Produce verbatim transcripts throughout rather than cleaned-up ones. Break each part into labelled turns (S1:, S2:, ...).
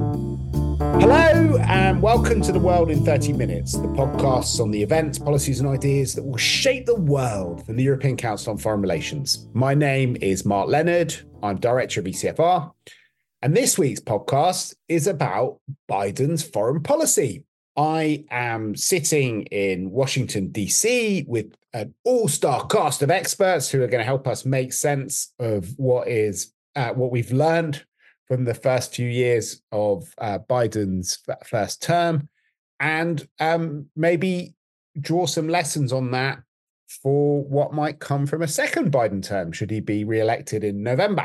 S1: Hello and welcome to The World in thirty minutes, the podcast on the events, policies and ideas that will shape the world from the European Council on Foreign Relations. My name is Mark Leonard. I'm Director of E C F R. And this week's podcast is about Biden's foreign policy. I am sitting in Washington, D C with an all-star cast of experts who are going to help us make sense of what is uh, what we've learned from the first few years of uh, Biden's f- first term, and um, maybe draw some lessons on that for what might come from a second Biden term, should he be re-elected in November.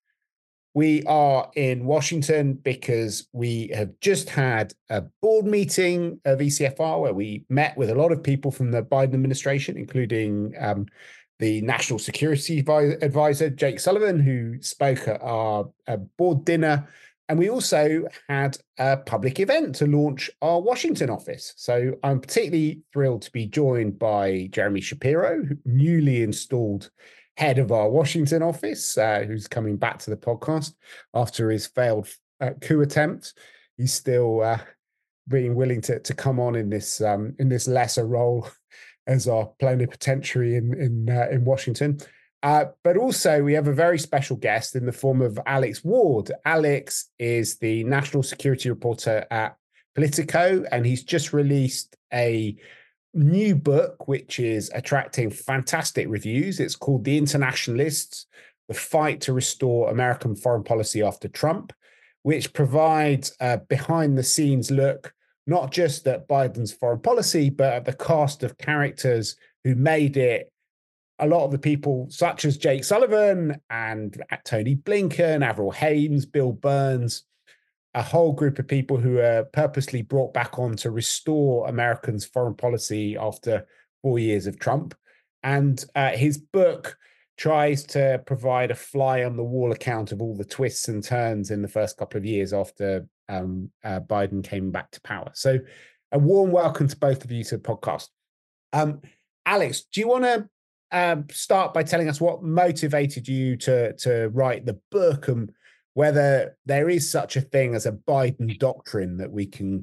S1: We are in Washington because we have just had a board meeting of E C F R where we met with a lot of people from the Biden administration, including um, the National Security Advisor, Jake Sullivan, who spoke at our uh, board dinner. And we also had a public event to launch our Washington office. So I'm particularly thrilled to be joined by Jeremy Shapiro, newly installed head of our Washington office, uh, who's coming back to the podcast after his failed uh, coup attempt. He's still uh, being willing to, to come on in this um, in this lesser role as our plenipotentiary in in, uh, in Washington. Uh, but also we have a very special guest in the form of Alex Ward. Alex is the national security reporter at Politico, and he's just released a new book, which is attracting fantastic reviews. It's called The Internationalists, The Fight to Restore American Foreign Policy After Trump, which provides a behind-the-scenes look not just at Biden's foreign policy, but at the cast of characters who made it. A lot of the people, such as Jake Sullivan and Tony Blinken, Avril Haines, Bill Burns, a whole group of people who are purposely brought back on to restore Americans' foreign policy after four years of Trump. And uh, his book tries to provide a fly-on-the-wall account of all the twists and turns in the first couple of years after um, uh, Biden came back to power. So a warm welcome to both of you to the podcast. Um, Alex, do you want to uh, start by telling us what motivated you to, to write the book and whether there is such a thing as a Biden doctrine that we can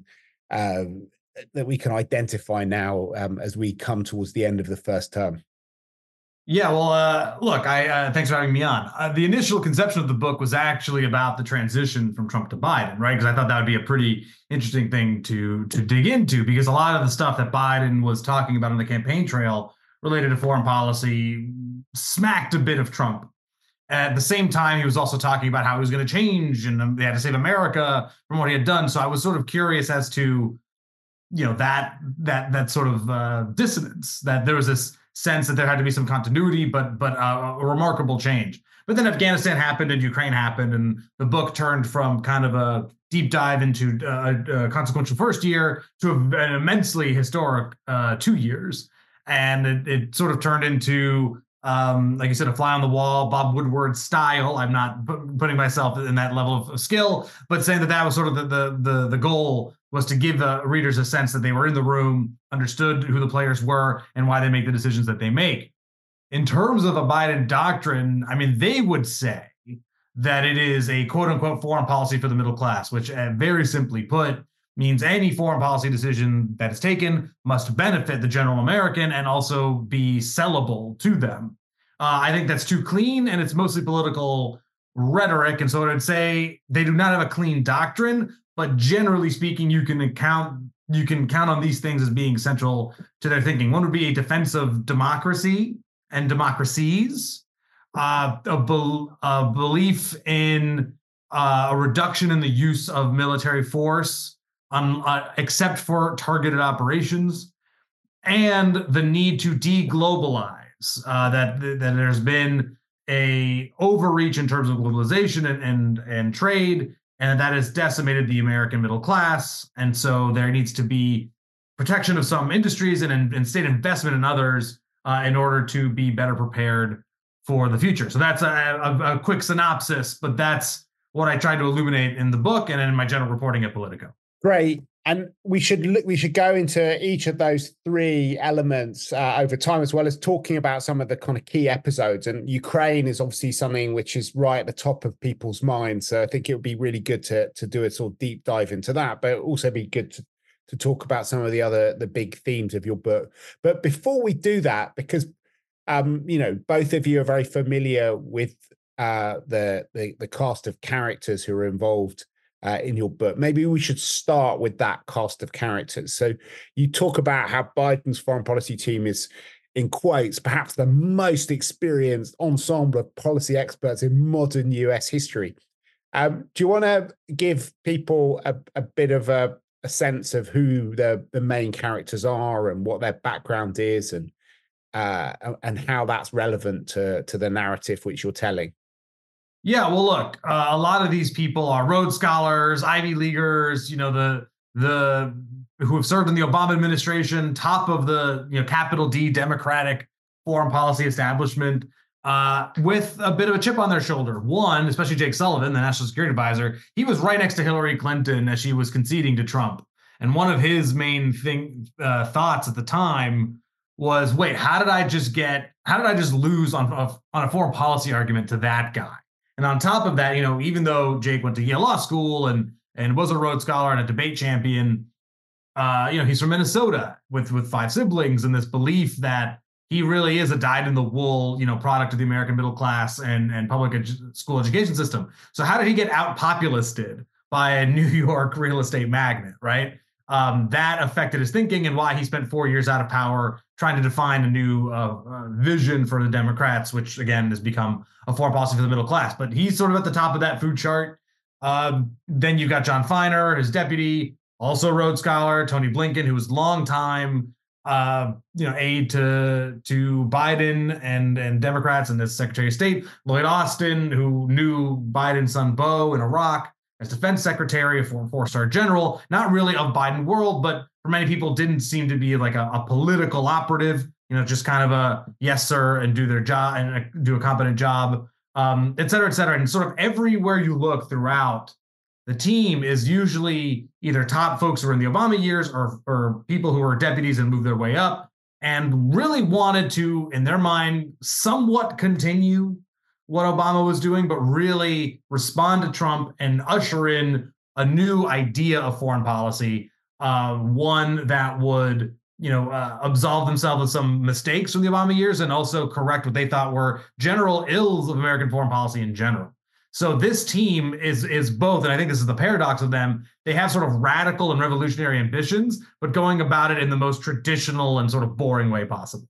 S1: um, that we can identify now um, as we come towards the end of the first term?
S2: Yeah, well, uh, look, I uh, thanks for having me on. Uh, the initial conception of the book was actually about the transition from Trump to Biden, right? Because I thought that would be a pretty interesting thing to to dig into, because a lot of the stuff that Biden was talking about on the campaign trail related to foreign policy smacked a bit of Trump. At the same time, he was also talking about how he was going to change and they had to save America from what he had done. So I was sort of curious as to, you know, that that that sort of uh, dissonance, that there was this sense that there had to be some continuity, but but uh, a remarkable change. But then Afghanistan happened and Ukraine happened, and the book turned from kind of a deep dive into a, a consequential first year to a, an immensely historic uh, two years. And it, it sort of turned into, um, like you said, a fly on the wall, Bob Woodward style. I'm not p- putting myself in that level of skill, but saying that that was sort of the the the, the goal was to give uh, readers a sense that they were in the room, understood who the players were, and why they make the decisions that they make. In terms of a Biden doctrine, I mean, they would say that it is a quote-unquote foreign policy for the middle class, which uh, very simply put means any foreign policy decision that is taken must benefit the general American and also be sellable to them. Uh, I think that's too clean, and it's mostly political rhetoric. And so I would say they do not have a clean doctrine, but generally speaking, you can count you can count on these things as being central to their thinking. One would be a defense of democracy and democracies, uh, a, be- a belief in uh, a reduction in the use of military force, um, uh, except for targeted operations, and the need to deglobalize. Uh, that that there's been a overreach in terms of globalization and and, and trade, and that has decimated the American middle class. And so there needs to be protection of some industries and, and state investment in others uh, in order to be better prepared for the future. So that's a, a, a quick synopsis, but that's what I tried to illuminate in the book and in my general reporting at Politico.
S1: Great. And we should look, we should go into each of those three elements uh, over time, as well as talking about some of the kind of key episodes. And Ukraine is obviously something which is right at the top of people's minds. So I think it would be really good to to do a sort of deep dive into that, but also be good to, to talk about some of the other the big themes of your book. But before we do that, because um, you know, both of you are very familiar with uh, the, the the cast of characters who are involved Uh, in your book. Maybe we should start with that cast of characters. So you talk about how Biden's foreign policy team is, in quotes, perhaps the most experienced ensemble of policy experts in modern U S history. Um, do you want to give people a, a bit of a, a sense of who the, the main characters are and what their background is, and uh, and how that's relevant to, to the narrative which you're telling?
S2: Yeah, well, look, uh, a lot of these people are Rhodes Scholars, Ivy Leaguers, you know, the the who have served in the Obama administration, top of the you know capital D Democratic foreign policy establishment, uh, with a bit of a chip on their shoulder. One, especially Jake Sullivan, the national security advisor, he was right next to Hillary Clinton as she was conceding to Trump, and one of his main thing uh, thoughts at the time was, wait, how did I just get? How did I just lose on on a foreign policy argument to that guy? And on top of that, you know, even though Jake went to Yale Law School and and was a Rhodes Scholar and a debate champion, uh, you know, he's from Minnesota with with five siblings, and this belief that he really is a dyed-in-the-wool, you know, product of the American middle class and and public edu- school education system. So how did he get out-populisted by a New York real estate magnate, right? Um, that affected his thinking and why he spent four years out of power trying to define a new uh, uh, vision for the Democrats, which again has become a foreign policy for the middle class. But he's sort of at the top of that food chart. Um, then you've got John Feiner, his deputy, also Rhodes Scholar, Tony Blinken, who was long time uh, you know aide to to Biden and and Democrats, and as Secretary of State, Lloyd Austin, who knew Biden's son Beau in Iraq as defense secretary, a former four-star general, not really of Biden world, but for many people didn't seem to be like a, a political operative, you know, just kind of a yes, sir, and do their job and do a competent job, um, et cetera, et cetera. And sort of everywhere you look throughout, the team is usually either top folks who were in the Obama years or, or people who were deputies and moved their way up and really wanted to, in their mind, somewhat continue what Obama was doing, but really respond to Trump and usher in a new idea of foreign policy, uh, one that would, you know, uh, absolve themselves of some mistakes from the Obama years and also correct what they thought were general ills of American foreign policy in general. So this team is is both, and I think this is the paradox of them. They have sort of radical and revolutionary ambitions, but going about it in the most traditional and sort of boring way possible.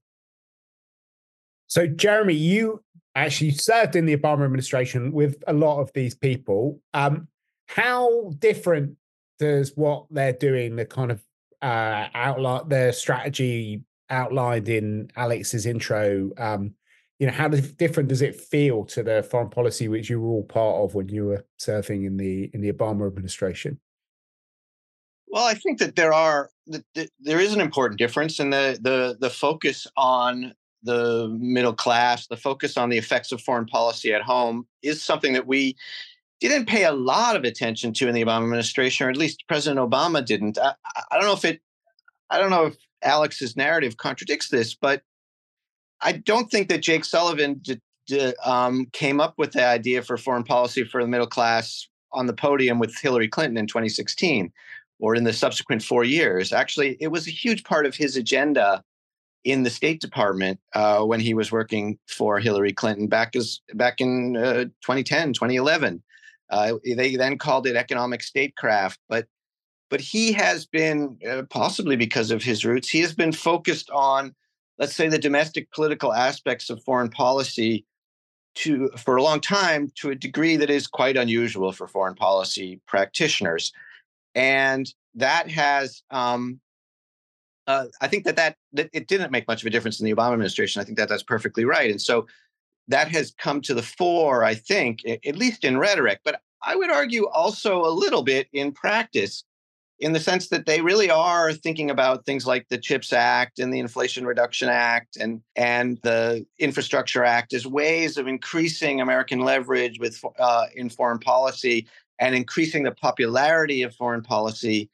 S1: So, Jeremy, you actually served in the Obama administration with a lot of these people. Um, how different does what they're doing, the kind of uh, outline, the strategy outlined in Alex's intro, um, you know, how different does it feel to the foreign policy which you were all part of when you were serving in the in the Obama administration?
S3: Well, I think that there are that there is an important difference in the the the focus on the middle class, the focus on the effects of foreign policy at home is something that we didn't pay a lot of attention to in the Obama administration, or at least President Obama didn't. I, I don't know if it, I don't know if Alex's narrative contradicts this, but I don't think that Jake Sullivan did, did, um, came up with the idea for foreign policy for the middle class on the podium with Hillary Clinton in twenty sixteen or in the subsequent four years. Actually, it was a huge part of his agenda in the State Department uh, when he was working for Hillary Clinton back as back in uh, twenty ten, twenty eleven. Uh, they then called it economic statecraft, but but he has been, uh, possibly because of his roots, he has been focused on, let's say, the domestic political aspects of foreign policy to for a long time, to a degree that is quite unusual for foreign policy practitioners, and that has. Um, Uh, I think that, that that it didn't make much of a difference in the Obama administration. I think that that's perfectly right. And so that has come to the fore, I think, at least in rhetoric, but I would argue also a little bit in practice, in the sense that they really are thinking about things like the CHIPS Act and the Inflation Reduction Act and, and the Infrastructure Act as ways of increasing American leverage with uh, in foreign policy and increasing the popularity of foreign policy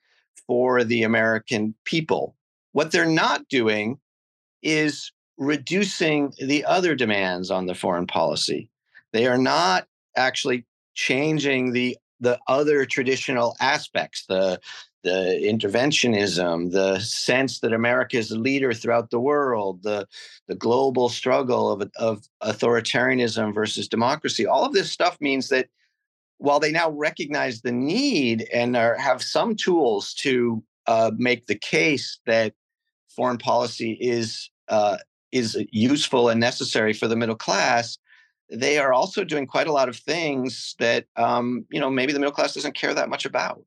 S3: for the American people. What they're not doing is reducing the other demands on the foreign policy. They are not actually changing the the other traditional aspects, the the interventionism, the sense that America is a leader throughout the world, the the global struggle of of authoritarianism versus democracy. All of this stuff means that while they now recognize the need and are, have some tools to uh, make the case that foreign policy is uh, is useful and necessary for the middle class, they are also doing quite a lot of things that um, you know maybe the middle class doesn't care that much about.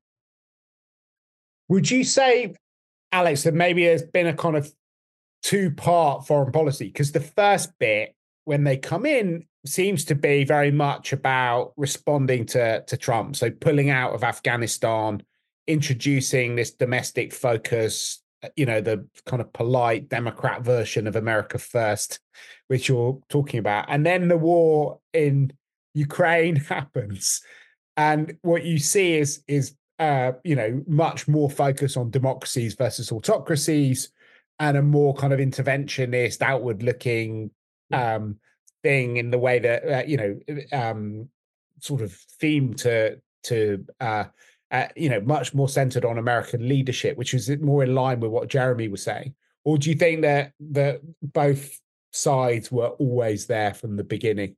S1: Would you say, Alex, that maybe there's been a kind of two-part foreign policy? Because the first bit, when they come in, seems to be very much about responding to, to Trump. So pulling out of Afghanistan, introducing this domestic focus, you know, the kind of polite Democrat version of America First, which you're talking about. And then the war in Ukraine happens. And what you see is, is uh, you know, much more focus on democracies versus autocracies and a more kind of interventionist, outward-looking um, thing in the way that, uh, you know, um, sort of theme to, to uh, uh, you know, much more centered on American leadership, which is more in line with what Jeremy was saying? Or do you think that that both sides were always there from the beginning?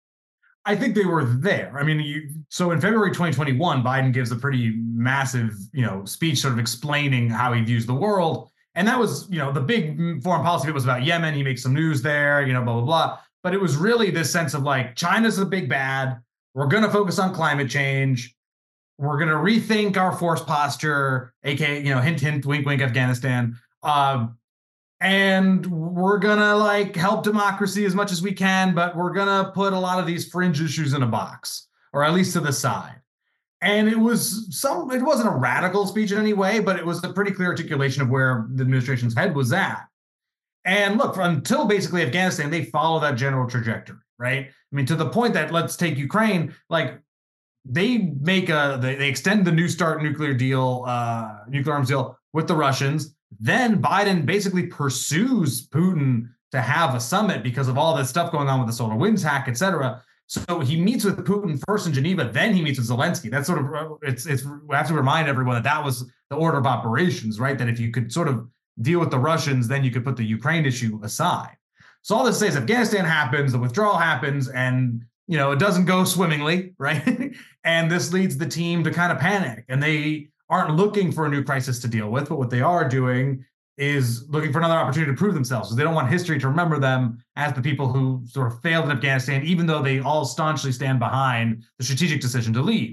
S2: I think they were there. I mean, you, so in February twenty twenty-one, Biden gives a pretty massive, you know, speech sort of explaining how he views the world. And that was, you know, the big foreign policy was about Yemen. He makes some news there, you know, blah, blah, blah. But it was really this sense of like, China's the big bad. We're going to focus on climate change. We're going to rethink our force posture, A K A, you know, hint, hint, wink, wink, Afghanistan. Uh, and we're going to like help democracy as much as we can, but we're going to put a lot of these fringe issues in a box, or at least to the side. And it was some, it wasn't a radical speech in any way, but it was a pretty clear articulation of where the administration's head was at. And look, until basically Afghanistan, they follow that general trajectory, right? I mean, to the point that, let's take Ukraine, like they make a, they, they extend the New START nuclear deal, uh, nuclear arms deal with the Russians. Then Biden basically pursues Putin to have a summit because of all this stuff going on with the solar winds hack, et cetera. So he meets with Putin first in Geneva, then he meets with Zelensky. That's sort of, it's, it's, we have to remind everyone that that was the order of operations, right? That if you could sort of deal with the Russians, then you could put the Ukraine issue aside. So all this says Afghanistan happens, the withdrawal happens, and, you know, it doesn't go swimmingly, right? And this leads the team to kind of panic, and they aren't looking for a new crisis to deal with, but what they are doing is looking for another opportunity to prove themselves. So they don't want history to remember them as the people who sort of failed in Afghanistan, even though they all staunchly stand behind the strategic decision to leave.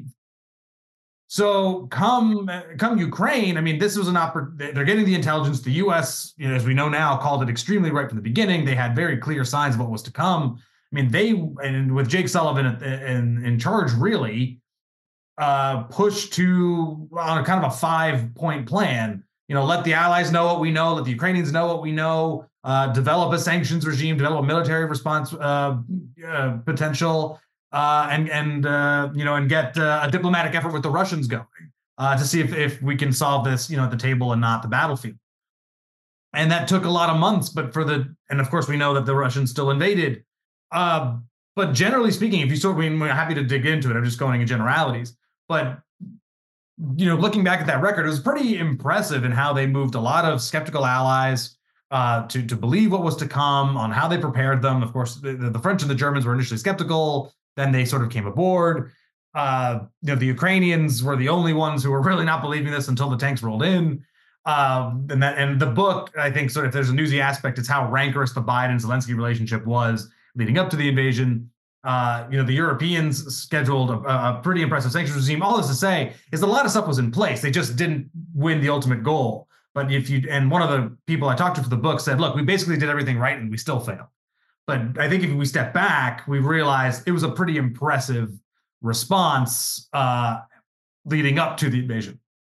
S2: So come come Ukraine, I mean, this was an opportunity. They're getting the intelligence. The U S, you know, as we know now, called it extremely right from the beginning. They had very clear signs of what was to come. I mean, they, and with Jake Sullivan in, in charge, really uh, pushed to on a kind of a five-point plan. You know, let the allies know what we know, let the Ukrainians know what we know, uh, develop a sanctions regime, develop a military response uh, uh, potential, uh, and and uh, you know, and get uh, a diplomatic effort with the Russians going uh, to see if if we can solve this, you know, at the table and not the battlefield. And that took a lot of months, but for the, and of course we know that the Russians still invaded. Uh, but generally speaking, if you sort of, I mean, we're happy to dig into it. I'm just going in generalities, but you know, looking back at that record, it was pretty impressive in how they moved a lot of skeptical allies uh, to, to believe what was to come, on how they prepared them. Of course, the, the French and the Germans were initially skeptical, then they sort of came aboard. Uh, you know, the Ukrainians were the only ones who were really not believing this until the tanks rolled in. Uh, and that, and the book, I think, sort of, if there's a newsy aspect, it's how rancorous the Biden-Zelensky relationship was leading up to the invasion. Uh, you know, the Europeans scheduled a, a pretty impressive sanctions regime. All this to say is a lot of stuff was in place. They just didn't win the ultimate goal. But if you, and one of the people I talked to for the book said, look, we basically did everything right and we still failed. But I think if we step back, we realized it was a pretty impressive response uh, leading up to the invasion.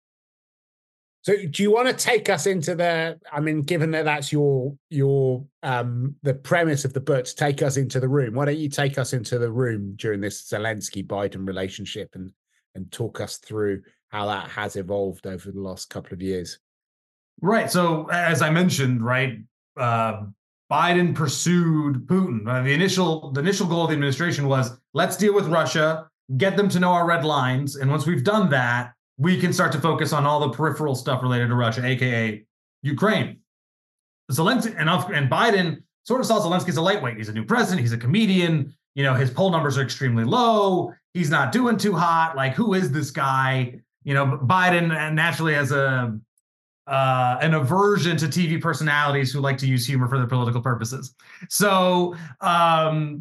S1: So do you want to take us into the, I mean, given that that's your, your um, the premise of the book, to take us into the room, why don't you take us into the room during this Zelensky-Biden relationship and, and talk us through how that has evolved over the last couple of years.
S2: Right. So as I mentioned, right, uh, Biden pursued Putin. Uh, the initial the initial goal of the administration was, let's deal with Russia, get them to know our red lines, and once we've done that, we can start to focus on all the peripheral stuff related to Russia, aka Ukraine. Zelensky and, and Biden sort of saw Zelensky as a lightweight. He's a new president. He's a comedian. You know, his poll numbers are extremely low. He's not doing too hot. Like, who is this guy? You know, Biden naturally has a uh, an aversion to T V personalities who like to use humor for their political purposes. So, um,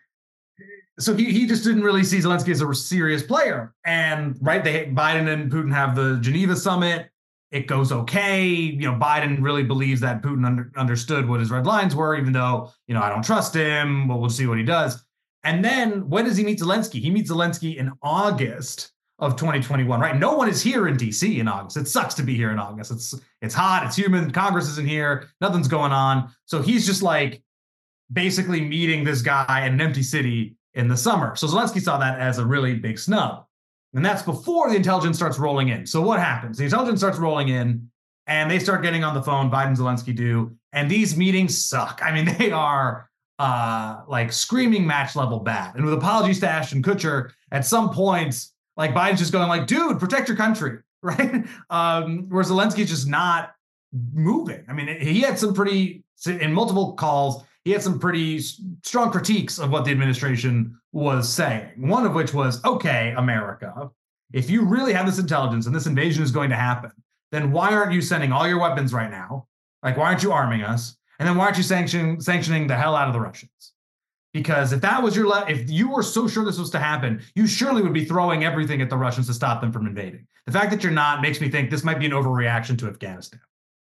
S2: so he he just didn't really see Zelensky as a serious player. And right, they Biden and Putin have the Geneva summit. It goes okay. You know, Biden really believes that Putin under, understood what his red lines were, even though, you know, I don't trust him. Well, we'll see what he does. And then when does he meet Zelensky? He meets Zelensky in August of twenty twenty-one, right? No one is here in D C in August. It sucks to be here in August. It's it's hot, it's humid, Congress isn't here, nothing's going on. So he's just like basically meeting this guy in an empty city in the summer. So Zelensky saw that as a really big snub. And that's before the intelligence starts rolling in. So what happens? The intelligence starts rolling in and they start getting on the phone, Biden and Zelensky do, and these meetings suck. I mean, they are uh, like screaming match level bad. And with apologies to Ashton Kutcher, at some points, like Biden's just going like, dude, protect your country, right? Um, where Zelensky's just not moving. I mean, he had some pretty, in multiple calls, he had some pretty strong critiques of what the administration was saying. One of which was, okay, America, if you really have this intelligence and this invasion is going to happen, then why aren't you sending all your weapons right now? Like, why aren't you arming us? And then why aren't you sanctioning, sanctioning the hell out of the Russians? Because if that was your, le- if you were so sure this was to happen, you surely would be throwing everything at the Russians to stop them from invading. The fact that you're not makes me think this might be an overreaction to Afghanistan.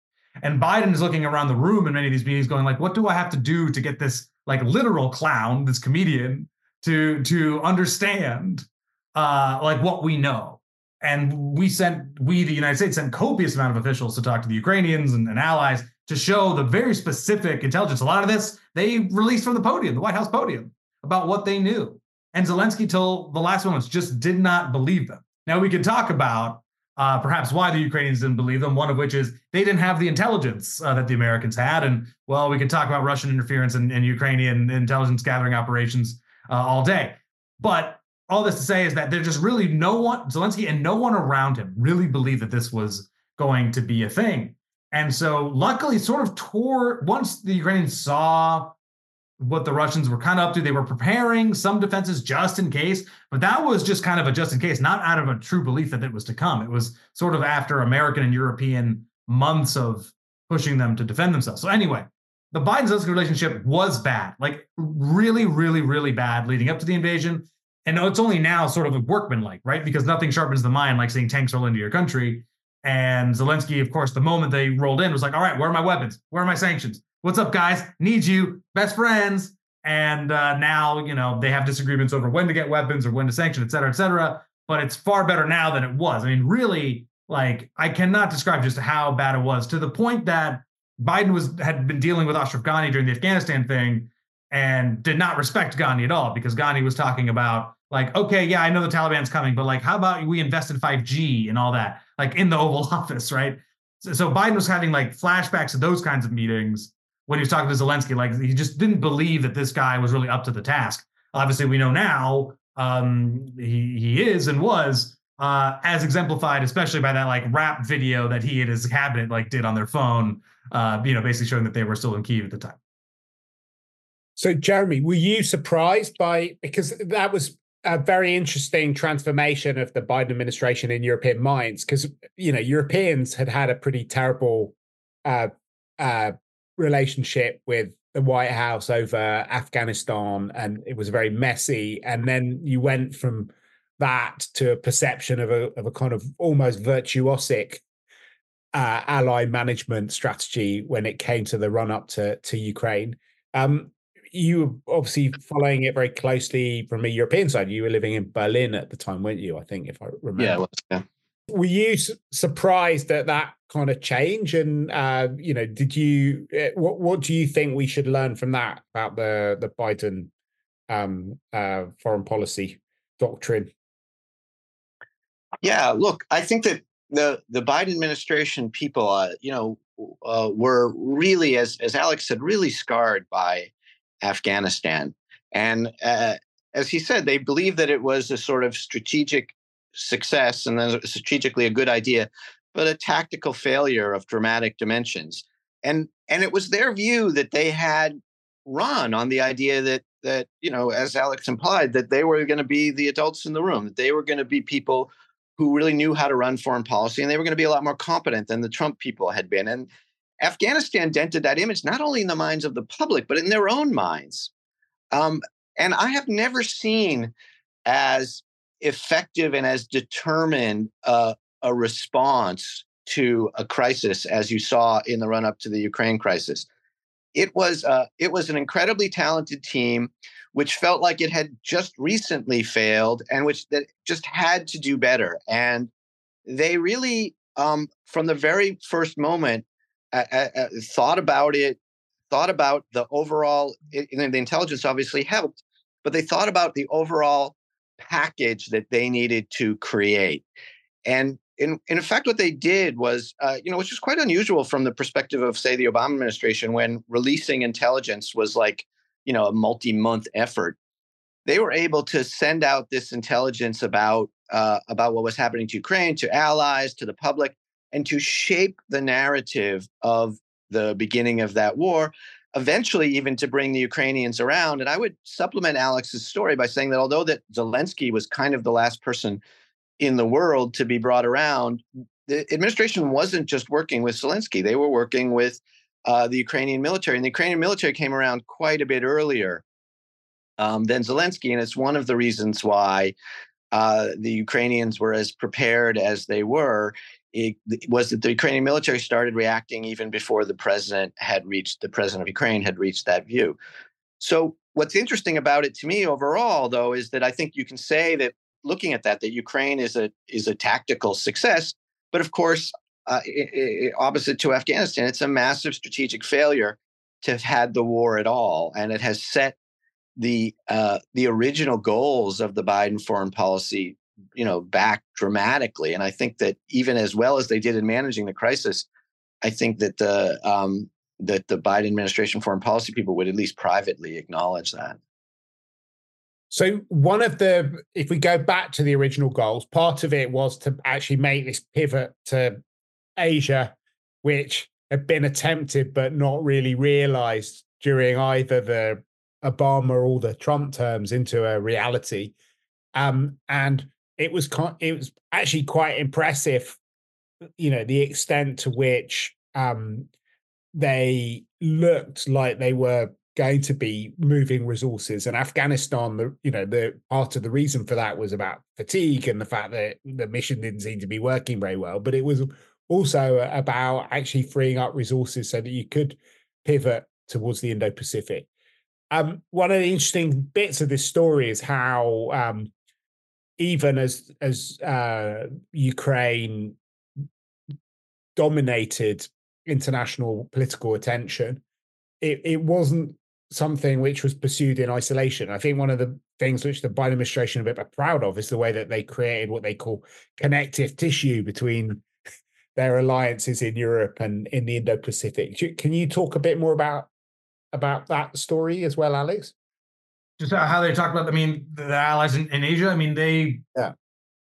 S2: And Biden is looking around the room in many of these meetings going like, what do I have to do to get this like literal clown, this comedian, to, to understand uh, like what we know? And we sent, we, the United States, sent copious amount of officials to talk to the Ukrainians and, and allies to show the very specific intelligence. A lot of this they released from the podium, the White House podium, about what they knew. And Zelensky, till the last moments, just did not believe them. Now, we could talk about uh, perhaps why the Ukrainians didn't believe them, one of which is they didn't have the intelligence uh, that the Americans had. And, well, we could talk about Russian interference and, and Ukrainian intelligence gathering operations uh, all day. But all this to say is that there's just really no one, Zelensky and no one around him really believed that this was going to be a thing. And so luckily, sort of toward, once the Ukrainians saw what the Russians were kind of up to, they were preparing some defenses just in case, but that was just kind of a just in case, not out of a true belief that it was to come. It was sort of after American and European months of pushing them to defend themselves. So anyway, the Biden-Zelensky relationship was bad, like really, really, really bad leading up to the invasion. And it's only now sort of a workmanlike, right? Because nothing sharpens the mind like seeing tanks roll into your country. And Zelensky, of course, the moment they rolled in was like, all right, where are my weapons? Where are my sanctions? What's up, guys? Need you, best friends. And uh, now, you know, they have disagreements over when to get weapons or when to sanction, et cetera, et cetera. But it's far better now than it was. I mean, really, like, I cannot describe just how bad it was, to the point that Biden was had been dealing with Ashraf Ghani during the Afghanistan thing and did not respect Ghani at all, because Ghani was talking about, like, okay, yeah, I know the Taliban's coming, but like, how about we invest in five G and all that, like in the Oval Office, right? So, so Biden was having like flashbacks to those kinds of meetings when he was talking to Zelensky. Like, he just didn't believe that this guy was really up to the task. Obviously, we know now um, he he is and was, uh, as exemplified, especially by that like rap video that he and his cabinet like did on their phone, uh, you know, basically showing that they were still in Kyiv at the time.
S1: So, Jeremy, were you surprised by, because that was a very interesting transformation of the Biden administration in European minds, because, you know, Europeans had had a pretty terrible uh, uh, relationship with the White House over Afghanistan, and it was very messy. And then you went from that to a perception of a, of a kind of almost virtuosic uh, ally management strategy when it came to the run up to, to Ukraine. Um, You were obviously following it very closely from a European side. You were living in Berlin at the time, weren't you? I think, if I remember.
S3: Yeah, it was, yeah.
S1: Were you su- surprised at that kind of change? And uh, you know, did you? Uh, what What do you think we should learn from that about the the Biden um, uh, foreign policy doctrine?
S3: Yeah, look, I think that the the Biden administration people, uh, you know, uh, were really, as as Alex said, really scarred by Afghanistan, and uh, as he said, they believed that it was a sort of strategic success and then strategically a good idea, but a tactical failure of dramatic dimensions. And and it was their view that they had run on the idea that that you know, as Alex implied, that they were going to be the adults in the room, that they were going to be people who really knew how to run foreign policy, and they were going to be a lot more competent than the Trump people had been. And Afghanistan dented that image not only in the minds of the public, but in their own minds. Um, and I have never seen as effective and as determined uh, a response to a crisis as you saw in the run-up to the Ukraine crisis. It was uh, it was an incredibly talented team, which felt like it had just recently failed and which that just had to do better. And they really, um, from the very first moment, uh, uh, thought about it, thought about the overall. It, the intelligence obviously helped, but they thought about the overall package that they needed to create. And in, in fact, what they did was, uh, you know, which was quite unusual from the perspective of, say, the Obama administration, when releasing intelligence was like, you know, a multi-month effort. They were able to send out this intelligence about uh, about what was happening to Ukraine, to allies, to the public, and to shape the narrative of the beginning of that war, eventually even to bring the Ukrainians around. And I would supplement Alex's story by saying that although that Zelensky was kind of the last person in the world to be brought around, the administration wasn't just working with Zelensky. They were working with uh, the Ukrainian military. And the Ukrainian military came around quite a bit earlier um, than Zelensky. And it's one of the reasons why uh, the Ukrainians were as prepared as they were. It, it was that the Ukrainian military started reacting even before the president had reached, the president of Ukraine had reached that view. So what's interesting about it to me overall, though, is that I think you can say that looking at that, that Ukraine is a is a tactical success. But of course, uh, it, it, opposite to Afghanistan, it's a massive strategic failure to have had the war at all. And it has set the uh, the original goals of the Biden foreign policy, you know, back dramatically. And I think that even as well as they did in managing the crisis, I think that the um, that the Biden administration foreign policy people would at least privately acknowledge that.
S1: So one of the, if we go back to the original goals, part of it was to actually make this pivot to Asia, which had been attempted but not really realized during either the Obama or the Trump terms into a reality. Um, and it was it was actually quite impressive, you know, the extent to which um, they looked like they were going to be moving resources. And Afghanistan, the you know, the part of the reason for that was about fatigue and the fact that the mission didn't seem to be working very well. But it was also about actually freeing up resources so that you could pivot towards the Indo-Pacific. Um, one of the interesting bits of this story is how um, even as as uh, Ukraine dominated international political attention, it, it wasn't something which was pursued in isolation. I think one of the things which the Biden administration are a bit proud of is the way that they created what they call connective tissue between their alliances in Europe and in the Indo-Pacific. Can you talk a bit more about about that story as well, Alex?
S2: Just how they talk about, I mean, the allies in, in Asia. I mean, they,
S1: yeah.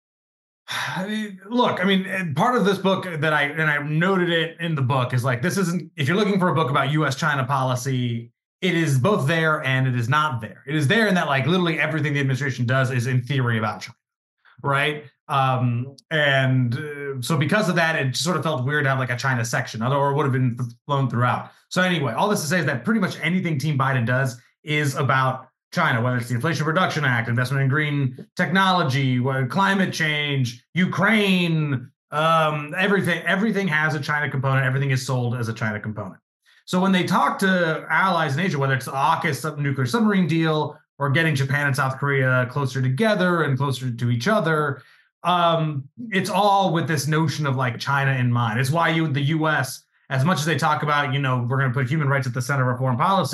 S2: I mean, look, I mean, part of this book that I, and I noted it in the book is like, this isn't, if you're looking for a book about U S China policy, it is both there and it is not there. It is there in that like literally everything the administration does is in theory about China, right? Um, and uh, so because of that, it sort of felt weird to have like a China section, otherwise it would have been flown throughout. So anyway, all this to say is that pretty much anything Team Biden does is about China, whether it's the Inflation Reduction Act, investment in green technology, climate change, Ukraine, um, everything, everything has a China component. Everything is sold as a China component. So when they talk to allies in Asia, whether it's the AUKUS nuclear submarine deal or getting Japan and South Korea closer together and closer to each other, um, it's all with this notion of like China in mind. It's why you, the U S, as much as they talk about, you know, we're going to put human rights at the center of our foreign policy,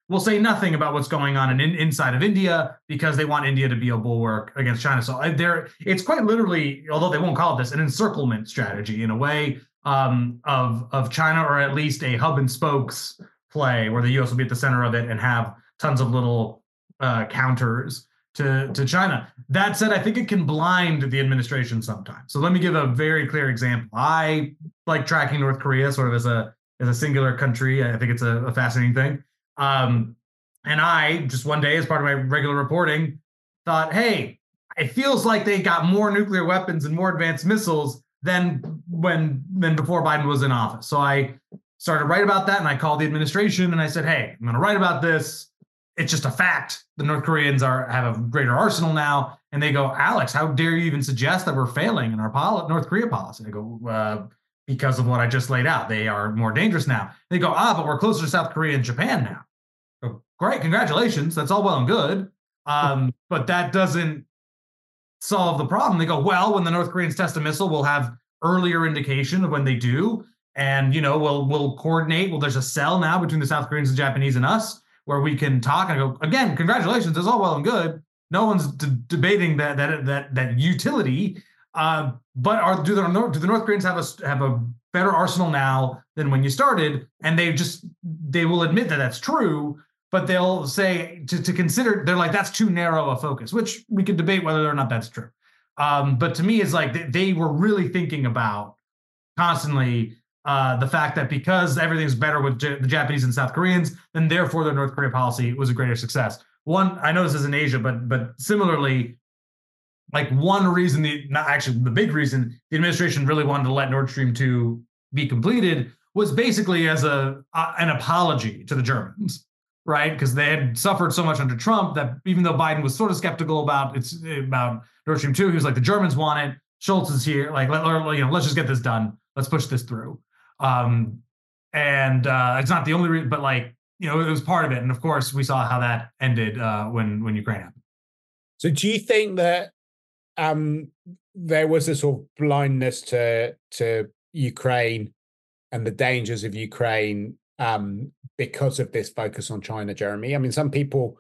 S2: will say nothing about what's going on in, in inside of India because they want India to be a bulwark against China. So there, it's quite literally, although they won't call it this, an encirclement strategy in a way um, of of China, or at least a hub and spokes play where the U S will be at the center of it and have tons of little uh, counters to to China. That said, I think it can blind the administration sometimes. So let me give a very clear example. I like tracking North Korea sort of as a as a singular country. I think it's a, a fascinating thing. Um, and I just one day, as part of my regular reporting, thought, hey, it feels like they got more nuclear weapons and more advanced missiles than when than before Biden was in office. So I started to write about that, and I called the administration and I said, hey, I'm going to write about this. It's just a fact. The North Koreans are have a greater arsenal now. And they go, Alex, how dare you even suggest that we're failing in our poli- North Korea policy? I go, uh, because of what I just laid out. They are more dangerous now. They go, ah, but we're closer to South Korea and Japan now. Go, great, congratulations. That's all well and good. Um, but that doesn't solve the problem. They go, well, when the North Koreans test a missile, we'll have earlier indication of when they do. And, you know, we'll we'll coordinate. Well, there's a cell now between the South Koreans and Japanese and us where we can talk. And I go, again, congratulations. It's all well and good. No one's d- debating that that that that utility. Uh, but are do the do the North Koreans have a have a better arsenal now than when you started? And they just they will admit that that's true, but they'll say to, to consider they're like that's too narrow a focus, which we could debate whether or not that's true. Um, but to me, it's like they, they were really thinking about constantly uh, the fact that because everything's better with J- the Japanese and South Koreans, then therefore their North Korea policy was a greater success. One, I know this is in Asia, but but similarly, like one reason, the not actually the big reason the administration really wanted to let Nord Stream two be completed was basically as a uh, an apology to the Germans, right? Because they had suffered so much under Trump that even though Biden was sort of skeptical about it's about Nord Stream two, he was like, the Germans want it. Schultz is here, like, let, or, you know, let's just get this done. Let's push this through. Um, and uh, it's not the only reason, but like, you know, it was part of it. And of course, we saw how that ended uh, when when Ukraine happened.
S1: So, do you think that um, there was a sort of blindness to to Ukraine and the dangers of Ukraine um, because of this focus on China, Jeremy? I mean, some people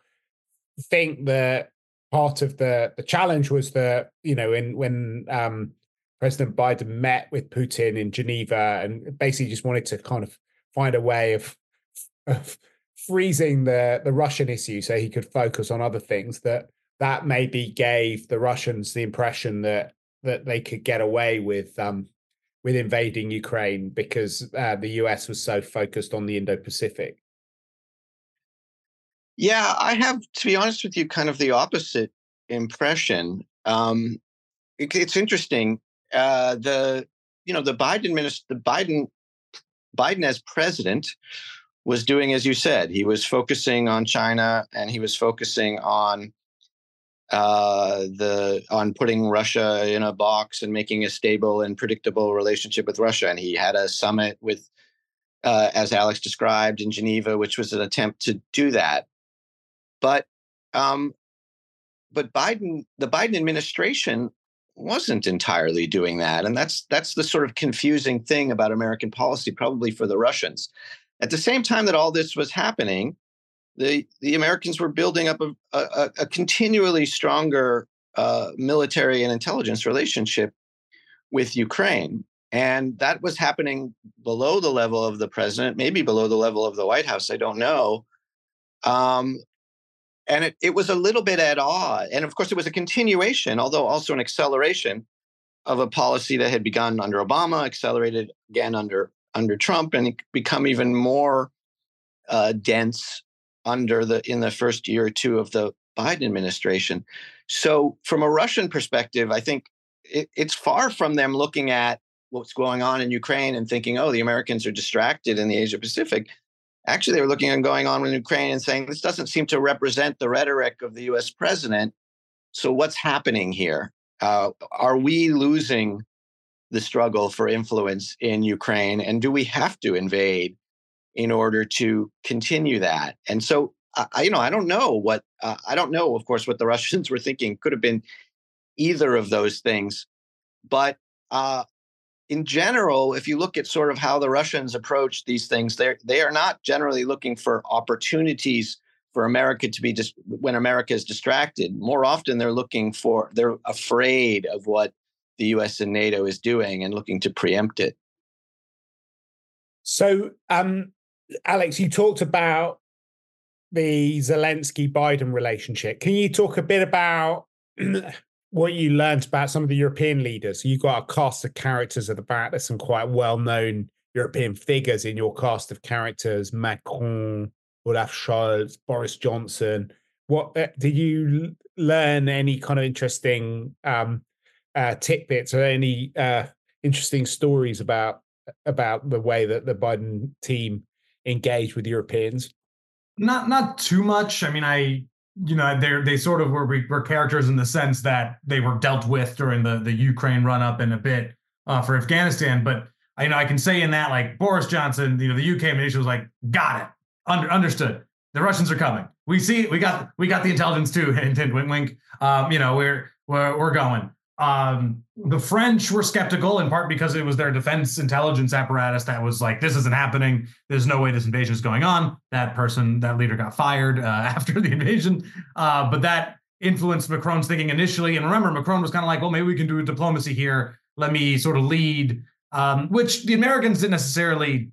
S1: think that part of the the challenge was that, you know, in when um, President Biden met with Putin in Geneva and basically just wanted to kind of find a way of, of freezing the, the Russian issue so he could focus on other things, that that maybe gave the Russians the impression that that they could get away with um, with invading Ukraine because uh, the U S was so focused on the Indo-Pacific.
S3: Yeah, I have, to be honest with you, kind of the opposite impression. Um, it, it's interesting. Uh, the you know the Biden minister, the Biden Biden as president was doing, as you said, he was focusing on China and he was focusing on uh, the on putting Russia in a box and making a stable and predictable relationship with Russia. And he had a summit with, uh, as Alex described, in Geneva, which was an attempt to do that. But um, but Biden, the Biden administration wasn't entirely doing that. And that's that's the sort of confusing thing about American policy, probably for the Russians. At the same time that all this was happening, the, the Americans were building up a, a, a continually stronger uh, military and intelligence relationship with Ukraine. And that was happening below the level of the president, maybe below the level of the White House, I don't know. Um, And it, it was a little bit at odds. And of course, it was a continuation, although also an acceleration of a policy that had begun under Obama, accelerated again under under Trump, and become even more uh, dense under the in the first year or two of the Biden administration. So from a Russian perspective, I think it, it's far from them looking at what's going on in Ukraine and thinking, oh, the Americans are distracted in the Asia Pacific. Actually, they were looking at going on with Ukraine and saying, this doesn't seem to represent the rhetoric of the U S president. So what's happening here? Uh, are we losing the struggle for influence in Ukraine? And do we have to invade in order to continue that? And so, I, you know, I don't know what, uh, I don't know, of course, what the Russians were thinking. Could have been either of those things. But uh, in general, if you look at sort of how the Russians approach these things, they they are not generally looking for opportunities for America to be just when America is distracted. More often, they're looking for they're afraid of what the U S and NATO is doing and looking to preempt it.
S1: So, um, Alex, you talked about the Zelensky-Biden relationship. Can you talk a bit about what you learned about some of the European leaders? You've got a cast of characters at the back. There's some quite well-known European figures in your cast of characters: Macron, Olaf Scholz, Boris Johnson. What uh, did you learn? Any kind of interesting um, uh, tidbits or any uh, interesting stories about about the way that the Biden team engaged with Europeans?
S2: Not not too much. I mean, I you know they they sort of were were characters in the sense that they were dealt with during the the Ukraine run up and a bit uh, for Afghanistan. But I you know I can say in that, like, Boris Johnson, you know, the U K administration was like, got it, under, understood. The Russians are coming. We see we got we got the intelligence too. Hint, hint, wink, wink. Um, you know, we're we're we're going. Um, the French were skeptical, in part because it was their defense intelligence apparatus that was like, this isn't happening. There's no way this invasion is going on. That person, that leader got fired uh, after the invasion. Uh, but that influenced Macron's thinking initially. And remember, Macron was kind of like, well, maybe we can do diplomacy here. Let me sort of lead, um, which the Americans didn't necessarily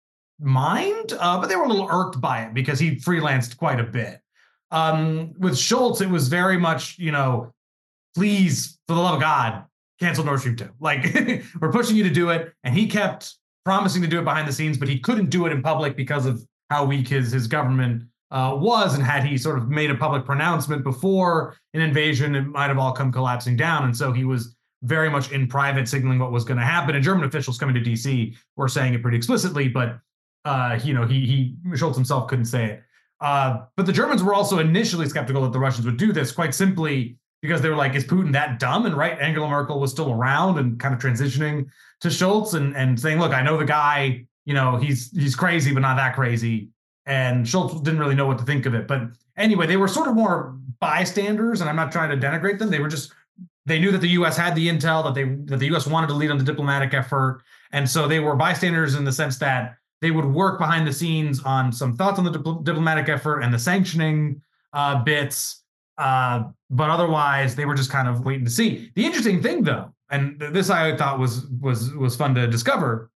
S2: mind, uh, but they were a little irked by it because he freelanced quite a bit. Um, with Scholz, it was very much, you know, please, for the love of God, cancel Nord Stream two. Like, we're pushing you to do it. And he kept promising to do it behind the scenes, but he couldn't do it in public because of how weak his, his government uh, was. And had he sort of made a public pronouncement before an invasion, it might have all come collapsing down. And so he was very much in private signaling what was going to happen. And German officials coming to D C were saying it pretty explicitly, but uh, you know, he, he Scholz himself couldn't say it. Uh, but the Germans were also initially skeptical that the Russians would do this, quite simply because they were like, is Putin that dumb? And right, Angela Merkel was still around and kind of transitioning to Scholz and, and saying, look, I know the guy, you know, he's he's crazy, but not that crazy. And Scholz didn't really know what to think of it. But anyway, they were sort of more bystanders, and I'm not trying to denigrate them. They were just, they knew that the U S had the intel, that they that the U S wanted to lead on the diplomatic effort. And so they were bystanders in the sense that they would work behind the scenes on some thoughts on the dipl- diplomatic effort and the sanctioning uh, bits. Uh, but otherwise, they were just kind of waiting to see. The interesting thing, though, and this I thought was was was fun to discover,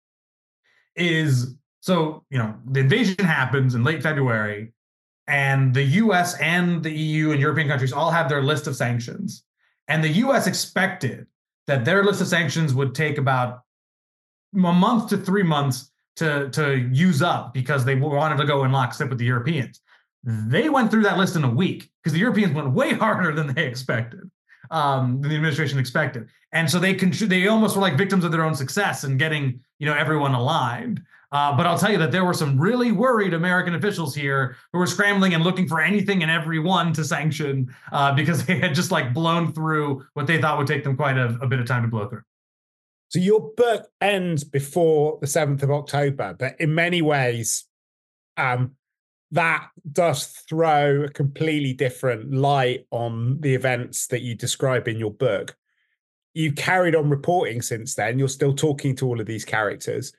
S2: is so you know the invasion happens in late February, and the U S and the E U and European countries all have their list of sanctions, and the U S expected that their list of sanctions would take about a month to three months to to use up because they wanted to go in lockstep with the Europeans. They went through that list in a week because the Europeans went way harder than they expected, um, than the administration expected. And so they con- they almost were like victims of their own success in getting, you know, everyone aligned. Uh, but I'll tell you that there were some really worried American officials here who were scrambling and looking for anything and everyone to sanction uh, because they had just like blown through what they thought would take them quite a, a bit of time to blow through.
S1: So your book ends before the seventh of October, but in many ways, um, that does throw a completely different light on the events that you describe in your book. You carried on reporting since then. You're still talking to all of these characters.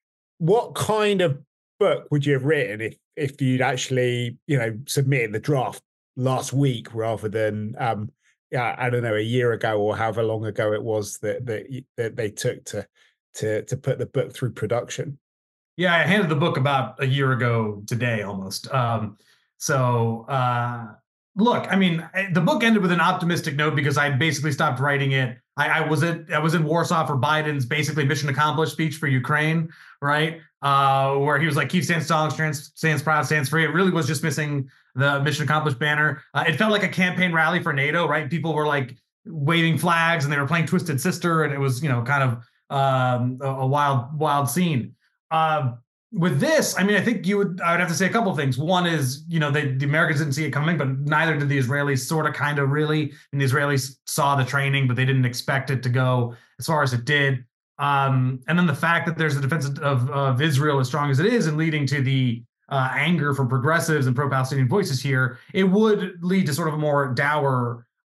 S1: What kind of book would you have written if if you'd actually, you know, submitted the draft last week rather than, um, yeah, I don't know, a year ago or however long ago it was that that, that they took to to to put the book through production?
S2: Yeah, I handed the book about a year ago today, almost. Um, so, uh, look, I mean, the book ended with an optimistic note because I basically stopped writing it. I, I was at I was in Warsaw for Biden's basically mission accomplished speech for Ukraine, right? Uh, where he was like, "Keep stands strong, stands proud, stands free." It really was just missing the mission accomplished banner. Uh, it felt like a campaign rally for NATO, right? People were like waving flags and they were playing Twisted Sister, and it was, you know, kind of um, a, a wild, wild scene. Uh, with this, I mean, I think you would, I would have to say a couple of things. One is, you know, they, the Americans didn't see it coming, but neither did the Israelis, sort of, kind of, really. And the Israelis saw the training, but they didn't expect it to go as far as it did. Um, and then the fact that there's a defense of, of Israel as strong as it is and leading to the uh, anger from progressives and pro-Palestinian voices here, it would lead to sort of a more dour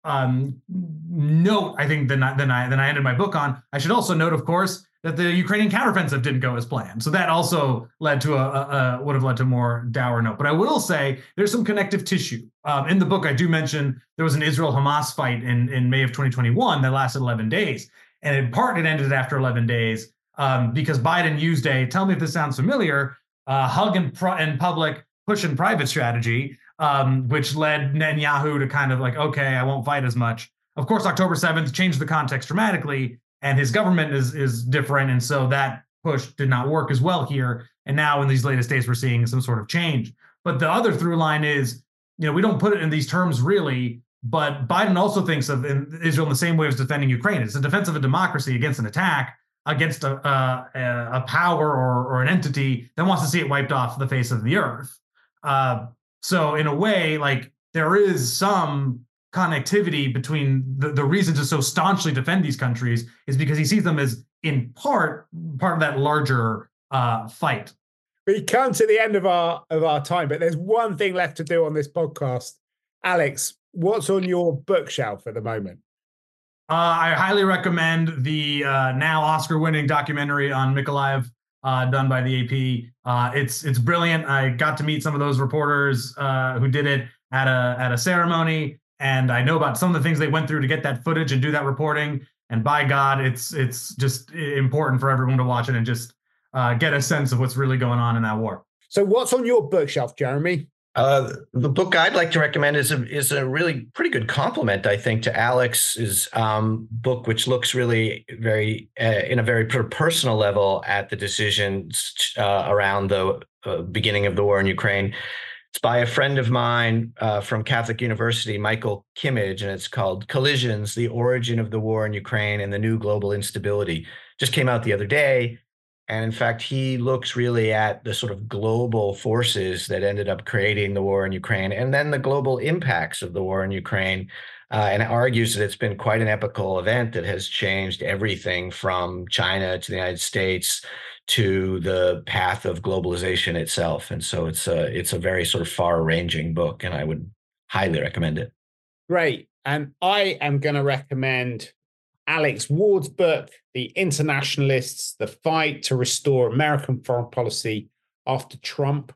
S2: um, note, I think, than I, than I than I ended my book on. I should also note, of course, that the Ukrainian counteroffensive didn't go as planned. So that also led to a, a, a would have led to a more dour note. But I will say there's some connective tissue. Um, in the book, I do mention there was an Israel-Hamas fight in, in May of twenty twenty-one that lasted eleven days. And in part, it ended after eleven days um, because Biden used a, tell me if this sounds familiar, uh, hug in, pro- in public, push in private strategy, um, which led Netanyahu to kind of like, okay, I won't fight as much. Of course, October seventh changed the context dramatically, and his government is is different. And so that push did not work as well here. And now in these latest days, we're seeing some sort of change. But the other through line is, you know, we don't put it in these terms really, but Biden also thinks of Israel in the same way as defending Ukraine. It's a defense of a democracy against an attack, against a, a, a power or, or an entity that wants to see it wiped off the face of the earth. Uh, so in a way, like there is some connectivity between the, the reason to so staunchly defend these countries is because he sees them as in part part of that larger uh, fight.
S1: We come to the end of our of our time, but there's one thing left to do on this podcast. Alex, what's on your bookshelf at the moment?
S2: Uh, I highly recommend the uh, now Oscar-winning documentary on Mykolaiv, uh, done by the A P. Uh, it's it's brilliant. I got to meet some of those reporters uh, who did it at a at a ceremony, and I know about some of the things they went through to get that footage and do that reporting. And by God, it's it's just important for everyone to watch it and just uh, get a sense of what's really going on in that war.
S1: So, what's on your bookshelf, Jeremy?
S4: Uh, the book I'd like to recommend is a is a really pretty good complement, I think, to Alex's um, book, which looks really very uh, in a very personal level at the decisions uh, around the uh, beginning of the war in Ukraine. It's by a friend of mine uh, from Catholic University, Michael Kimmage, and it's called Collisions: The Origin of the War in Ukraine and the New Global Instability. Just came out the other day. And in fact, he looks really at the sort of global forces that ended up creating the war in Ukraine and then the global impacts of the war in Ukraine, uh, and argues that it's been quite an epical event that has changed everything from China to the United States to the path of globalization itself. And so it's a, it's a very sort of far-ranging book, and I would highly recommend it.
S1: Great. And I am going to recommend Alex Ward's book, The Internationalists, The Fight to Restore American Foreign Policy After Trump.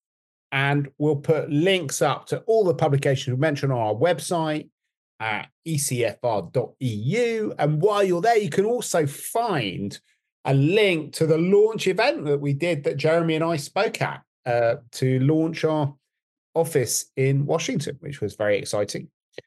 S1: And we'll put links up to all the publications we mentioned on our website at e c f r dot e u. And while you're there, you can also find a link to the launch event that we did that Jeremy and I spoke at uh, to launch our office in Washington, which was very exciting.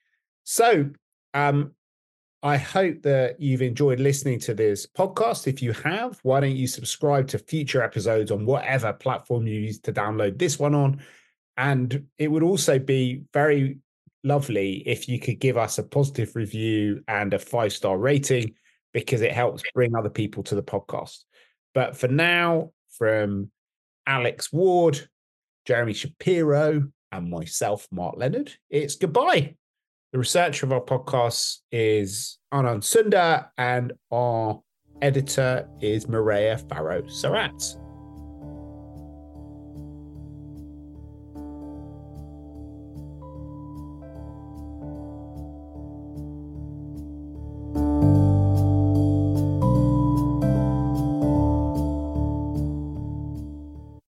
S1: So, um, I hope that you've enjoyed listening to this podcast. If you have, why don't you subscribe to future episodes on whatever platform you use to download this one on? And it would also be very lovely if you could give us a positive review and a five-star rating, because it helps bring other people to the podcast. But for now, from Alex Ward, Jeremy Shapiro, and myself, Mark Leonard, it's goodbye. The researcher of our podcast is Anand Sundar, and our editor is Maria Farrow Sarat.